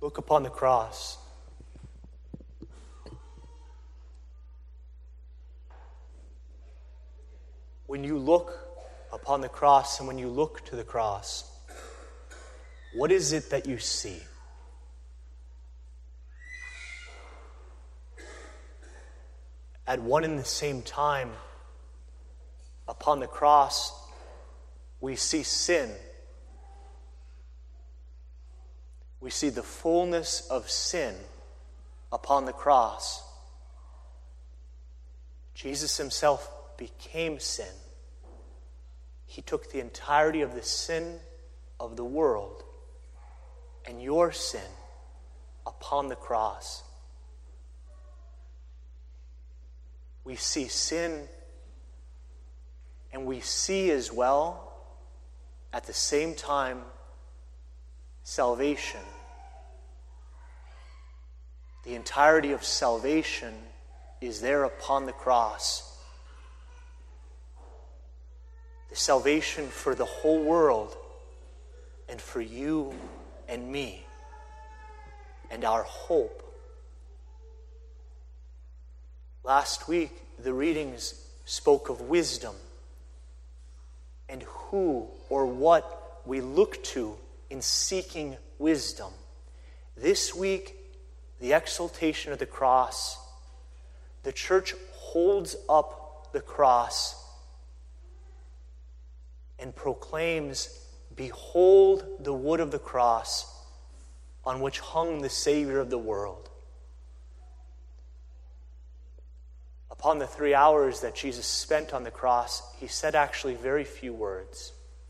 Look upon the cross. When you look upon the cross and when you look to the cross, what is it that you see? At one and the same time, upon the cross, we see sin. We see the fullness of sin upon the cross. Jesus himself became sin. He took the entirety of the sin of the world and your sin upon the cross. We see sin, and we see as well, at the same time, salvation. The entirety of salvation is there upon the cross. The salvation for the whole world and for you and me and our hope. Last week, the readings spoke of wisdom and who or what we look to in seeking wisdom. This week, the exaltation of the cross. The church holds up the cross and proclaims, "Behold the wood of the cross on which hung the Savior of the world." Upon the 3 hours that Jesus spent on the cross, he said actually very few words.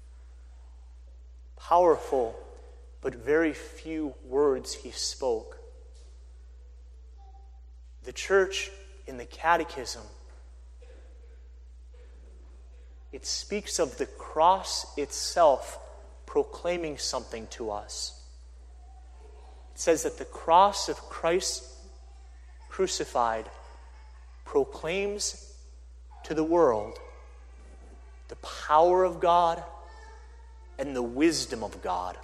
Powerful, but very few words he spoke. The church in the Catechism, it speaks of the cross itself proclaiming something to us. It says that the cross of Christ crucified proclaims to the world the power of God and the wisdom of God.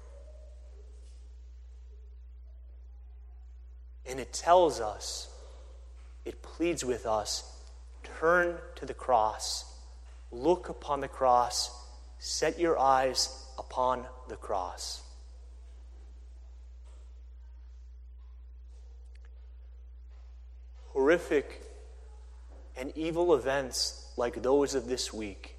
And it tells us, it pleads with us, turn to the cross, look upon the cross, set your eyes upon the cross. Horrific and evil events like those of this week,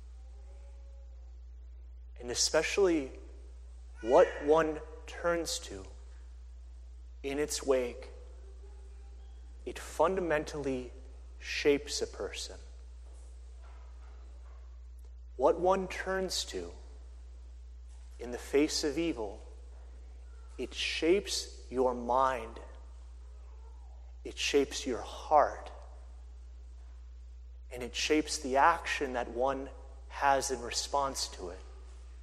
and especially what one turns to in its wake, it fundamentally shapes a person. What one turns to in the face of evil, it shapes your mind. It shapes your heart. And it shapes the action that one has in response to it.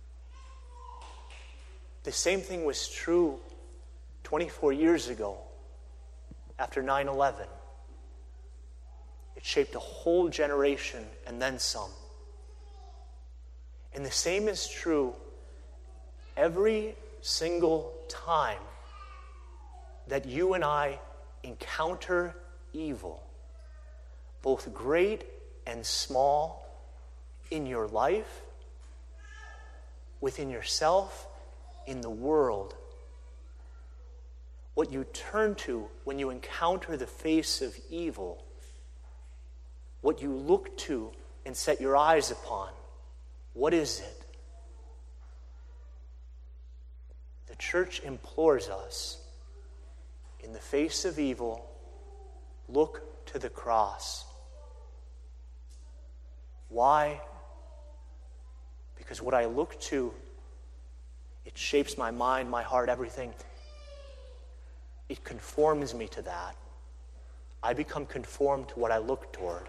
The same thing was true 24 years ago after 9/11. It shaped a whole generation and then some. And the same is true every single time that you and I encounter evil, both great and small, in your life, within yourself, in the world. What you turn to when you encounter the face of evil, what you look to and set your eyes upon, what is it? The church implores us, in the face of evil, look to the cross. Why? Because what I look to, it shapes my mind, my heart, everything. It conforms me to that. I become conformed to what I look toward.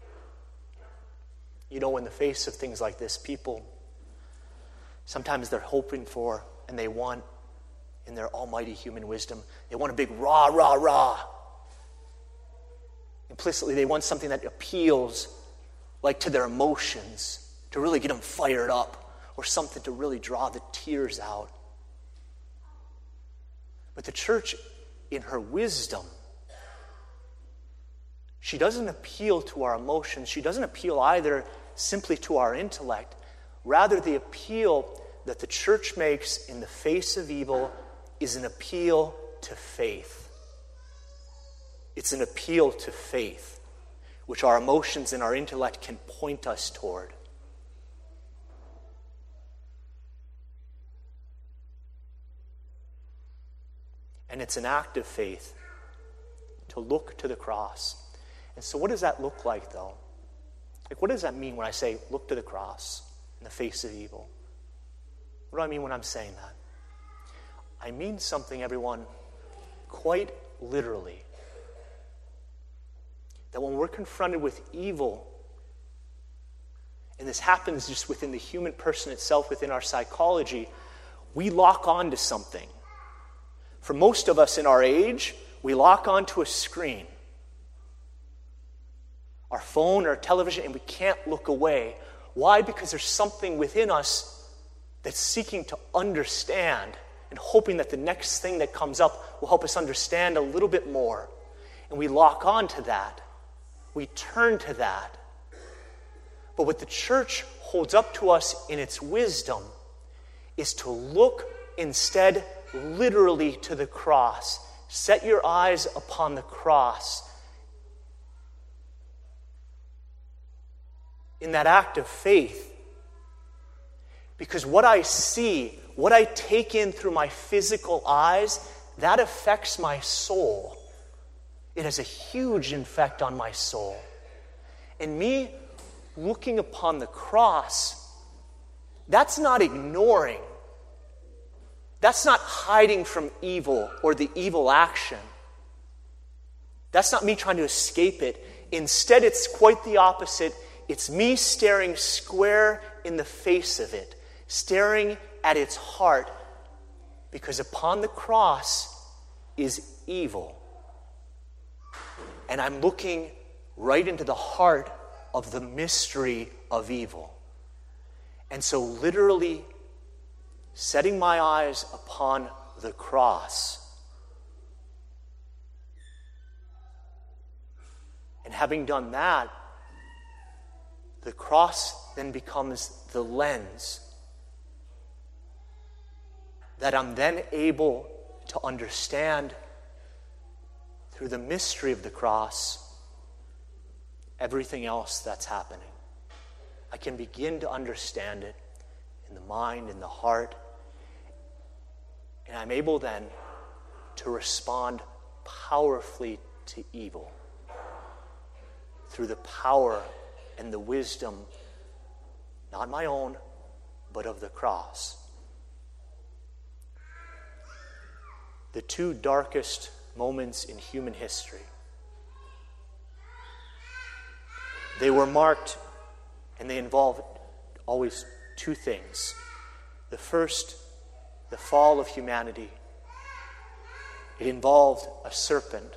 You know, in the face of things like this, people, sometimes they're hoping for and they want, in their almighty human wisdom, they want a big rah, rah, rah. Implicitly, they want something that appeals like to their emotions, to really get them fired up, or something to really draw the tears out. But the church, in her wisdom, she doesn't appeal to our emotions. She doesn't appeal either simply to our intellect. Rather, the appeal that the church makes in the face of evil is an appeal to faith. It's an appeal to faith, which our emotions and our intellect can point us toward. And it's an act of faith to look to the cross. And so what does that look like, though? Like, what does that mean when I say, look to the cross in the face of evil? What do I mean when I'm saying that? I mean something, everyone, quite literally. That when we're confronted with evil, and this happens just within the human person itself, within our psychology, we lock on to something. For most of us in our age, we lock onto a screen, our phone or television, and we can't look away. Why? Because there's something within us that's seeking to understand and hoping that the next thing that comes up will help us understand a little bit more. And we lock on to that. We turn to that. But what the church holds up to us in its wisdom is to look instead literally to the cross. Set your eyes upon the cross. In that act of faith. Because what I see, what I take in through my physical eyes, that affects my soul. It has a huge effect on my soul. And me looking upon the cross, that's not ignoring. That's not hiding from evil or the evil action. That's not me trying to escape it. Instead, it's quite the opposite. It's me staring square in the face of it, staring at its heart, because upon the cross is evil. And I'm looking right into the heart of the mystery of evil. And so literally setting my eyes upon the cross and having done that, the cross then becomes the lens that I'm then able to understand through the mystery of the cross everything else that's happening. I can begin to understand it in the mind, in the heart, and I'm able then to respond powerfully to evil through the power and the wisdom, not my own, but of the cross. The two darkest moments in human history, they were marked and they involved always two things. The first, the fall of humanity. It involved a serpent.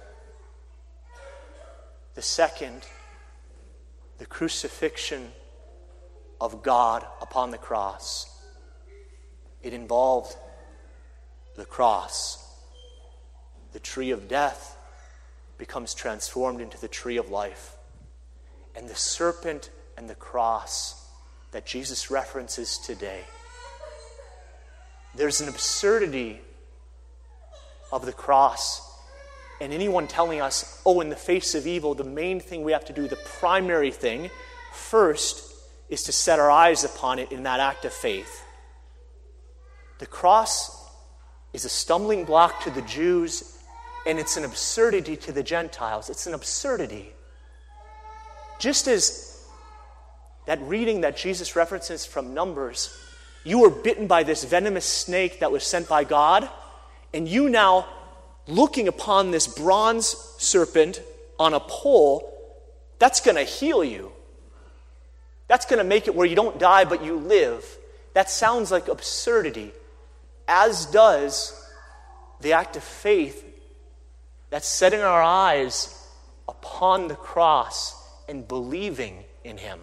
The second, the crucifixion of God upon the cross. It involved the cross. The tree of death becomes transformed into the tree of life. And the serpent and the cross that Jesus references today. There's an absurdity of the cross. And anyone telling us, in the face of evil, the main thing we have to do, the primary thing, first, is to set our eyes upon it in that act of faith. The cross is a stumbling block to the Jews, and it's an absurdity to the Gentiles. It's an absurdity. Just as that reading that Jesus references from Numbers, you were bitten by this venomous snake that was sent by God, and you now, looking upon this bronze serpent on a pole, that's going to heal you. That's going to make it where you don't die, but you live. That sounds like absurdity, as does the act of faith that's setting our eyes upon the cross and believing in Him.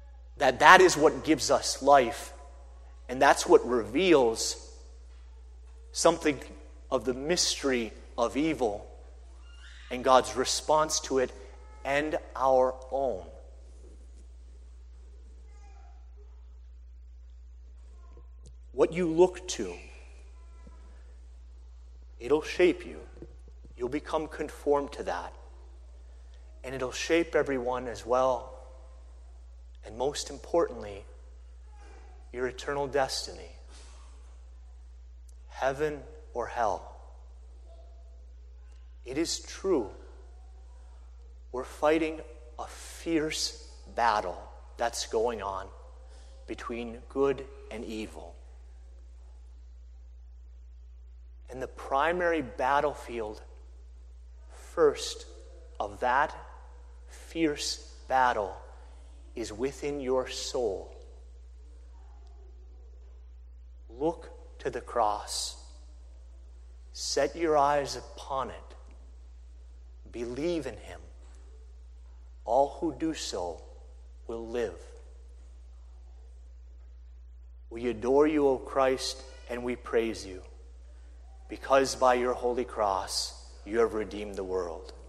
That is what gives us life, and that's what reveals something of the mystery of evil and God's response to it and our own. What you look to, it'll shape you. You'll become conformed to that. And it'll shape everyone as well. And most importantly, your eternal destiny. Heaven or hell. It is true. We're fighting a fierce battle that's going on between good and evil. And the primary battlefield, first, of that fierce battle is within your soul. Look to the cross. Set your eyes upon it. Believe in him. All who do so will live. We adore you, O Christ, and we praise you, because by your holy cross you have redeemed the world.